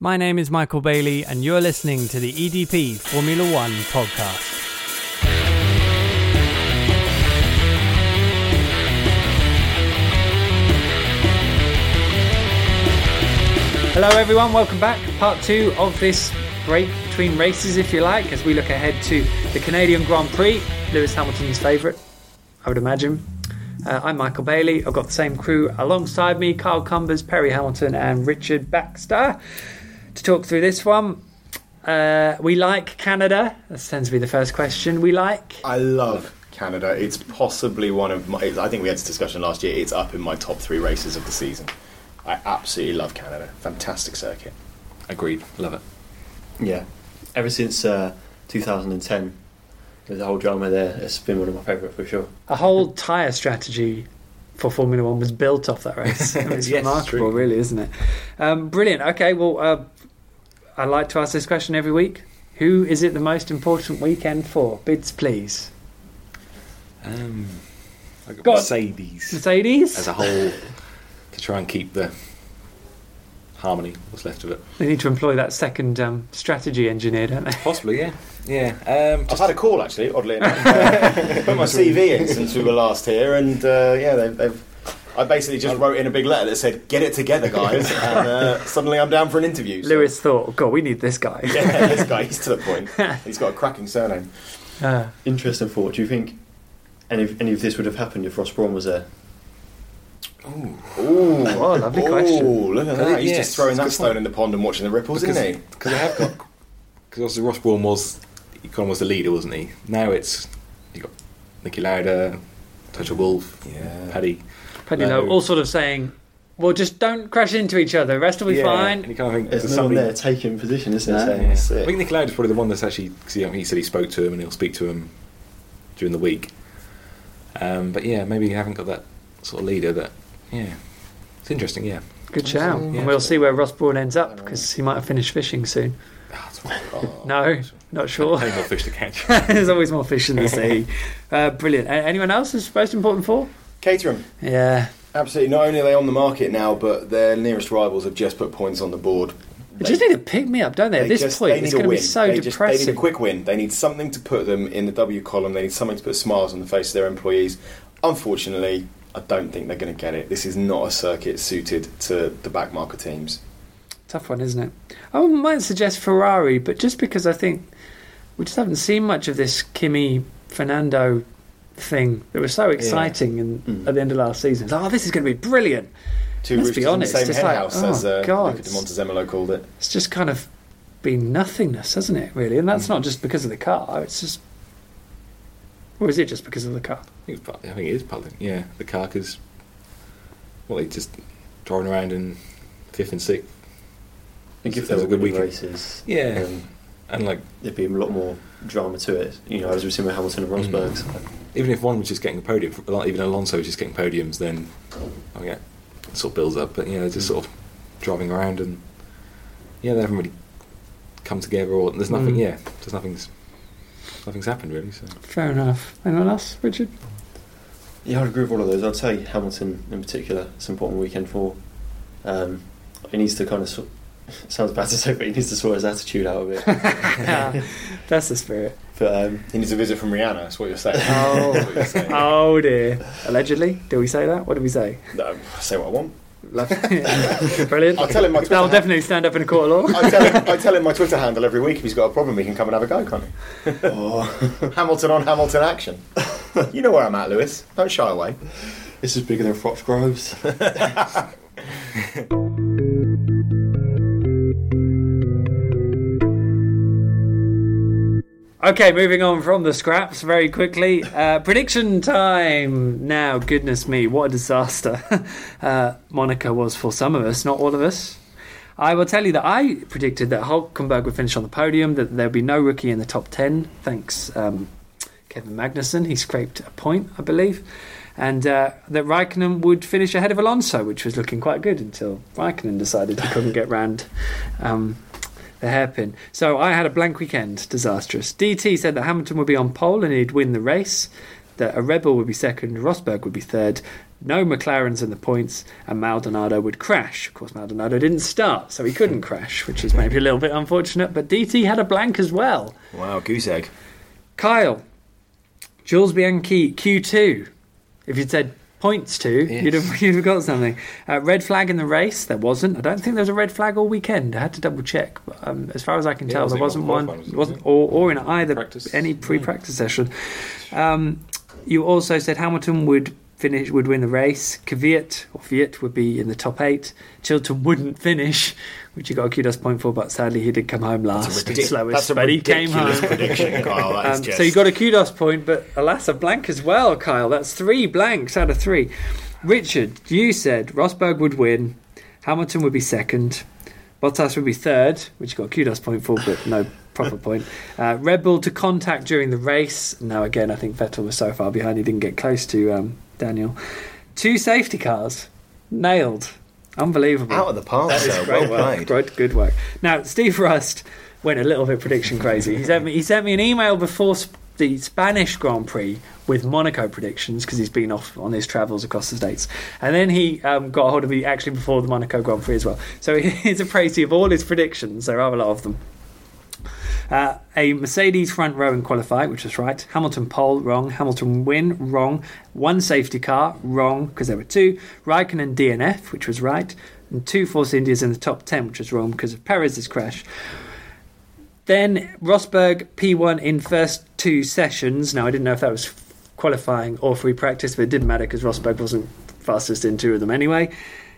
My name is Michael Bailey, and you're listening to the EDP Formula One podcast. Hello everyone, welcome back. Part 2 of this break between races, if you like, as we look ahead to the Canadian Grand Prix, Lewis Hamilton's favourite, I would imagine. I'm Michael Bailey. I've got the same crew alongside me, Kyle Cumbers, Perry Hamilton and Richard Baxter, to talk through this one. We like Canada. That tends to be the first question. I love Canada. It's possibly one of my... I think we had this discussion last year. It's up in my top 3 races of the season. I absolutely love Canada. Fantastic circuit. Agreed. Love it. Yeah. Ever since 2010, there's a whole drama there. It's been one of my favourite for sure. A whole tyre strategy for Formula One was built off that race. I mean, it's yes, remarkable, really, isn't it? Brilliant. Okay, well, I like to ask this question every week. Who is it the most important weekend for? Bids, please. I got Mercedes. Mercedes? As a whole, to try and keep the harmony, what's left of it. They need to employ that second strategy engineer, don't they? Possibly, yeah. Yeah. I've had a call, actually, oddly enough. Put my CV in since we were last here, and I basically just wrote in a big letter that said, "Get it together, guys," and suddenly I'm down for an interview. So. Lewis thought, oh, God, we need this guy. Yeah, this guy, he's to the point. He's got a cracking surname. Interesting thought. Do you think any of this would have happened if Ross Brawn was there? Ooh, oh, lovely question. Ooh, look at that. He's just throwing that stone in the pond and watching the ripples, isn't he? Because obviously Ross Brawn was the leader, wasn't he? Now you got Niki Lauda, Toto Wolff, Paddy Lowe, all sort of saying, well, just don't crash into each other, the rest will be fine. And you kind of think there's no one there taking position, isn't there? I think Niki Lauda's probably the one that's actually, because he said he spoke to him and he'll speak to him during the week. But yeah, maybe you haven't got that sort of leader that, it's interesting, yeah. Good shout. And we'll see where Ross Brawn ends up, because he might have finished fishing soon. No, not sure. Plenty more fish to catch. There's always more fish in the sea. Brilliant. Anyone else is most important for? Caterham. Yeah. Absolutely. Not only are they on the market now, but their nearest rivals have just put points on the board. They just need to pick me up, don't they? At this point, it's going to be so depressing. They need a quick win. They need something to put them in the W column. They need something to put smiles on the face of their employees. Unfortunately, I don't think they're going to get it. This is not a circuit suited to the backmarker teams. Tough one, isn't it? I might suggest Ferrari, but just because I think we just haven't seen much of this Kimi Fernando thing that was so exciting at the end of last season. This is going to be brilliant. Let's be honest, in the same henhouse as God. Luca de Montezemolo called it. It's just kind of been nothingness, hasn't it, really? And that's not just because of the car, it's just... Or is it just because of the car? I think it is partly, the car, because they just driving around in 5th and 6th. I think if there were good races, and there'd be a lot more drama to it. As we've seen with Hamilton and Rosberg. Even if one was just getting a podium, even Alonso was just getting podiums, then it sort of builds up. But they're just sort of driving around, and they haven't really come together. Or there's nothing. There's nothing's happened really. So fair enough. Anyone else, Richard? Yeah, I'd agree with all of those. I'd say Hamilton in particular. It's an important weekend for. He needs to kind of. Sounds bad to say, but he needs to sort his attitude out of it. That's the spirit. But he needs a visit from Rihanna. That's what you're saying. Oh dear. Allegedly, did we say that? What did we say? No, I say what I want. Brilliant. I'll tell him my Twitter. That'll definitely stand up in a court of law. I tell him my Twitter handle every week. If he's got a problem, he can come and have a go, can't he? Hamilton on Hamilton action. You know where I'm at, Lewis. Don't shy away. This is bigger than Foxgroves. Okay, moving on from the scraps very quickly. Prediction time. Now, goodness me, what a disaster Monaco was for some of us, not all of us. I will tell you that I predicted that Hülkenberg would finish on the podium, that there would be no rookie in the top 10, thanks Kevin Magnussen. He scraped a point, I believe. And that Raikkonen would finish ahead of Alonso, which was looking quite good until Raikkonen decided he couldn't get round the hairpin. So I had a blank weekend. Disastrous. DT said that Hamilton would be on pole and he'd win the race, that a Rebel would be second, Rosberg would be third, no McLarens in the points, and Maldonado would crash. Of course, Maldonado didn't start, so he couldn't crash, which is maybe a little bit unfortunate. But DT had a blank as well. Wow, goose egg. Kyle, Jules Bianchi, Q2. If you'd said points to, Yes. you'd have got something. Red flag in the race, there wasn't. I don't think there was a red flag all weekend. I had to double check. But, as far as I can Yeah, tell, it there wasn't wasn't one. on qualifying, It was wasn't, it? or in either Practice. any pre-practice session. You also said Hamilton would win the race. Kvyat would be in the top 8. Chilton wouldn't finish, which you got a kudos point for, but sadly he did come home last and slowest. That's a But he came ridiculous home. prediction, Kyle. That is just... So you got a kudos point, but alas, a blank as well, Kyle. That's 3 blanks out of 3. Richard, you said Rosberg would win, Hamilton would be second, Bottas would be third, which you got a kudos point for, but no proper point. Red Bull to contact during the race. Now, again, I think Vettel was so far behind he didn't get close to Daniel. 2 safety cars. Nailed. Unbelievable. Out of the park, That is so great well work. played. Good work. Now, Steve Rust went a little bit prediction crazy. He sent me an email before the Spanish Grand Prix with Monaco predictions because he's been off on his travels across the States. And then he got a hold of me actually before the Monaco Grand Prix as well. So here's a précis of all his predictions. There are a lot of them. A Mercedes front row in qualify, which was right. Hamilton pole, wrong. Hamilton win, wrong. 1 safety car, wrong, because there were 2. Raikkonen DNF, which was right. And 2 Force Indias in the top 10, which was wrong because of Perez's crash. Then Rosberg P1 in first 2 sessions. Now, I didn't know if that was qualifying or free practice, but it didn't matter because Rosberg wasn't fastest in 2 of them anyway.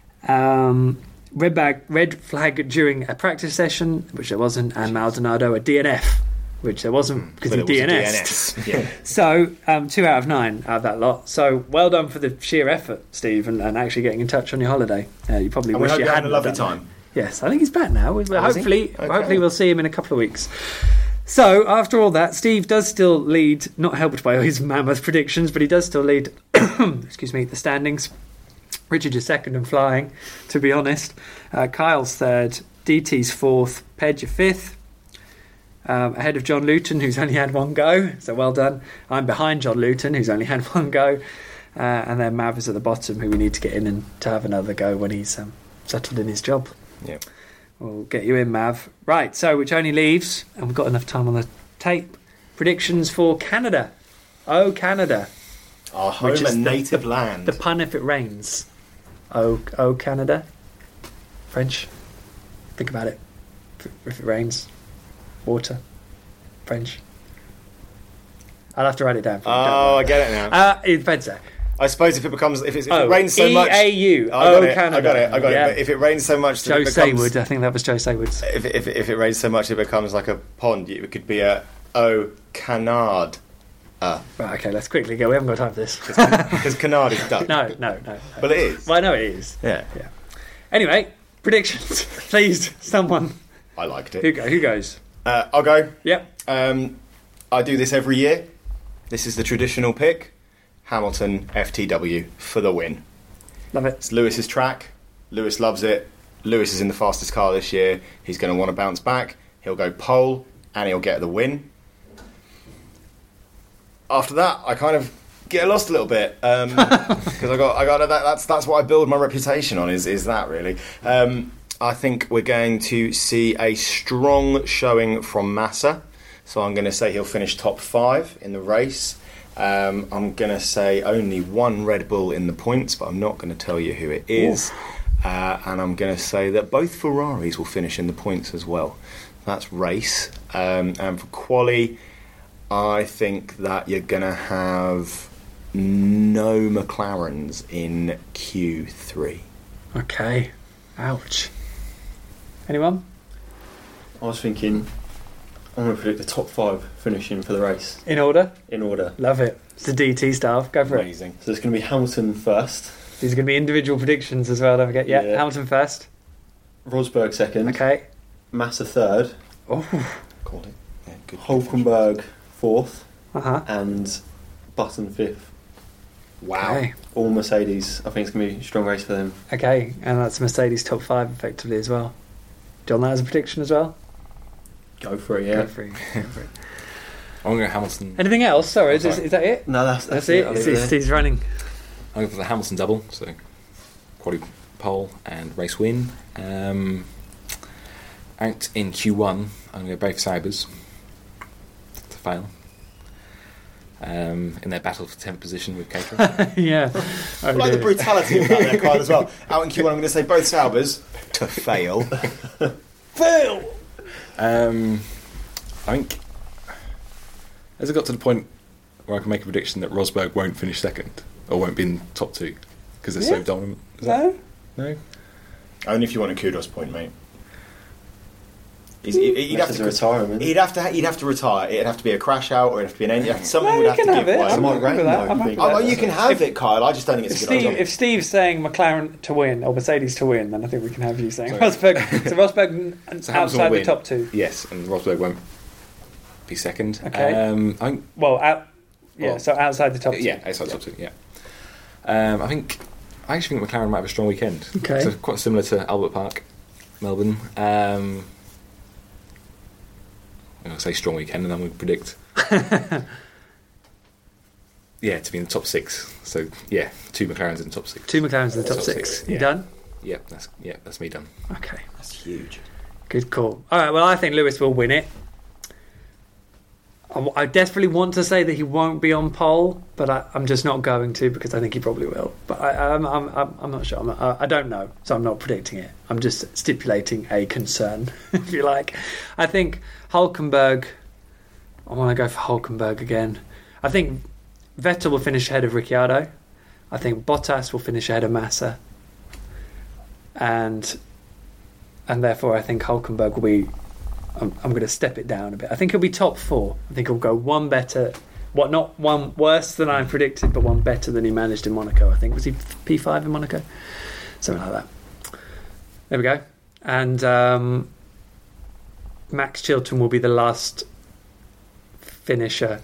Red flag during a practice session, which there wasn't, and Maldonado a DNF, which there wasn't because he But it was a DNF'd. DNS. Yeah. So 2 out of 9 out of that lot. So well done for the sheer effort, Steve, and actually getting in touch on your holiday. You probably And we wish hope you you're having hadn't a lovely done time. that. Yes, I think he's back now. is he? Hopefully, Okay. hopefully we'll see him in a couple of weeks. So after all that, Steve does still lead, not helped by his mammoth predictions, but he does still lead. excuse me, the standings. Richard is second and flying, to be honest. Kyle's third, DT's fourth, Pedge your fifth. Ahead of John Luton, who's only had 1 go, so well done. I'm behind John Luton, who's only had 1 go. And then Mav is at the bottom, who we need to get in and to have another go when he's settled in his job. Yeah. We'll get you in, Mav. Right, so which only leaves, and we've got enough time on the tape, predictions for Canada. Oh, Canada. Our home Which is and the- native land. The pun if it rains. Oh, Canada. French. Think about it. If it rains. Water. French. I'll have to write it down for you. Oh, I get it now. It depends there. I suppose if it rains so much... EAU. I got it, Canada. I got Yeah. it. But if it rains so much that Joe it becomes... Saywood. I think that was Joe Saywood. If it rains so much it becomes like a pond, it could be a canard. Right, okay, let's quickly go. We haven't got time for this. Because canard is duck. No. But it is. Well, I know it is. Yeah. Anyway, predictions. Please, someone. I liked it. Who goes? I'll go. Yep. I do this every year. This is the traditional pick. Hamilton FTW for the win. Love it. It's Lewis's track. Lewis loves it. Lewis is in the fastest car this year. He's going to want to bounce back. He'll go pole and he'll get the win. After that, I kind of get lost a little bit because I got that's what I build my reputation on is that really. I think we're going to see a strong showing from Massa, so I'm going to say he'll finish top 5 in the race. I'm going to say only 1 Red Bull in the points, but I'm not going to tell you who it is. And I'm going to say that both Ferraris will finish in the points as well. That's race. And for quali, I think that you're going to have no McLarens in Q3. Okay. Ouch. Anyone? I was thinking, I'm going to predict the top 5 finishing for the race In order? in order. Love it. It's the DT style. Go for it. Amazing. So it's going to be Hamilton first, These are going to be individual predictions as well, don't forget. Yeah, Yeah. Hamilton first. Rosberg second, Okay. Massa third, Oh. Called it. Yeah, good. Hulkenberg fourth, Uh-huh. and Button fifth. Wow. Okay. All Mercedes. I think it's going to be a strong race for them. Okay. And that's Mercedes top 5 effectively as well. Do you want that as a prediction as well? Go for it, Go yeah. for it. Go for it. I'm going to Hamilton. Anything else? Sorry, Oh, sorry. is that it? No, that's That's it. I'll leave it there. He's running. I'm going for the Hamilton double, so quali pole and race win. Out in Q1, I'm going to go both Saubers to fail. In their battle for 10th position with Caterham. Yeah. I like the brutality of that there, Kyle, as well. Out in Q1, I'm going to say both Saubers to fail. Fail! I think, has it got to the point where I can make a prediction that Rosberg won't finish second? Or won't be in top two? Because they're so dominant? No? Only if you want a kudos point, mate. He'd have to retire. He'd have to retire. It'd have to be a crash out, or it'd have to be an end. Someone would you have can to have give it. way. I'm happy with that. I'm happy with that. You can have it, Kyle. I just don't think it's a good idea. If Steve's saying McLaren to win or Mercedes to win, then I think we can have you saying Sorry. Rosberg. So Rosberg So Hamilton outside will the win. top two. Yes, and Rosberg won't be second. Okay. I think, So outside the top two. yeah, outside the top two, yeah. I actually think McLaren might have a strong weekend. Okay. So quite similar to Albert Park, Melbourne. I'm going to say strong weekend, and then we predict. To be in the top six. So yeah, 2 McLarens in the top six. 2 McLarens in the top Top six. six, You yeah. done? That's me done. Okay. That's huge. Good call. All right, well, I think Lewis will win it. I desperately want to say that he won't be on pole, but I'm just not going to because I think he probably will. But I'm not sure. I don't know, so I'm not predicting it. I'm just stipulating a concern, if you like. I think Hülkenberg. I want to go for Hülkenberg again. I think Vettel will finish ahead of Ricciardo. I think Bottas will finish ahead of Massa. And therefore I think Hülkenberg will be... I'm going to step it down a bit. I think he'll be top 4. I think he'll go one better... not one worse than I predicted, but one better than he managed in Monaco, I think. Was he P5 in Monaco? Something like that. There we go. And Max Chilton will be the last finisher,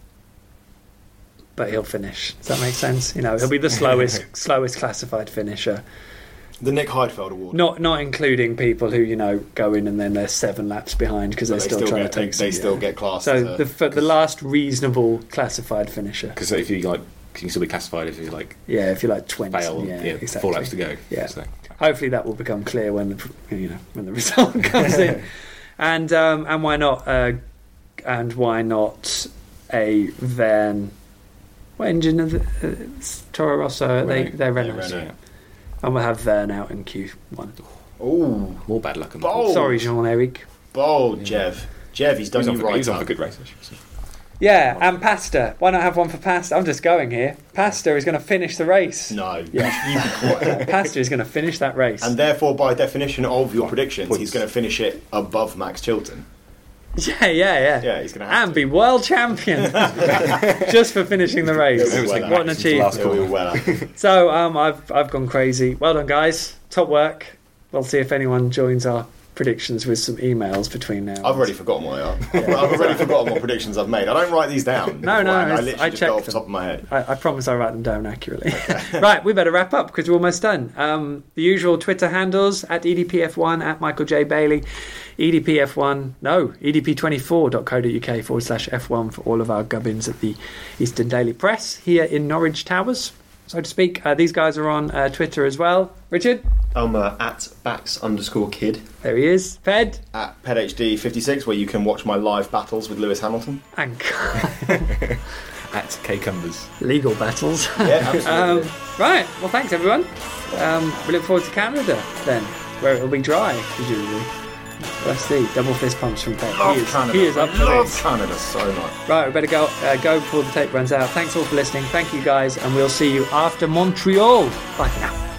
but he'll finish. Does that make sense? He'll be the slowest classified finisher. The Nick Heidfeld Award. Not including people who go in and then they're 7 laps behind because they're still trying to take. They still get classed. So the last reasonable classified finisher. Because if you can you still be classified if you if you're 20. fail. Exactly. 4 laps to go. Yeah. So. Hopefully that will become clear when the result comes in. And why not? And why not a Verne? What engine of Toro Rosso? They're Renault. Yeah. And we'll have Verne out in Q1. Ooh, More bad luck. Bold. Sorry, Jean-Eric. bold, Jev. Jev, he's done you right. He's on for good race, actually. Yeah, and Pasta. Why not have one for Pasta? I'm just going here. Pasta is going to finish the race. No, Yeah. you be quiet. Pasta is going to finish that race. And therefore, by definition of your predictions, Points. he's going to finish it above Max Chilton. Yeah. Yeah, he's going to have And be world champion just for finishing the race. It was like What an Max's achievement! last to. He'll be well happy. So I've gone crazy. Well done, guys. Top work. We'll see if anyone joins our predictions with some emails between now. I've already forgotten what they are. I've already forgotten what predictions I've made. I don't write these down. No, I literally I just go off checked the them. top of my head. I promise I write them down accurately. Right, we better wrap up because we're almost done. The usual Twitter handles at EDPF1, at Michael J. Bailey, edpf1, edp24.co.uk/F1 for all of our gubbins at the Eastern Daily Press here in Norwich Towers, so to speak. These guys are on Twitter as well. Richard? I'm at Bax_kid. There he is. Fed? At PedHD56, where you can watch my live battles with Lewis Hamilton. And At K Cumbers. legal battles. Yeah, absolutely. Right, well thanks everyone. We look forward to Canada then, where it'll be dry, presumably. Let's see. Double fist pumps from Pep. Love Canada. He is up I for love this. Canada so much. Right, we better go before the tape runs out. Thanks all for listening. Thank you guys, and we'll see you after Montreal. Bye for now.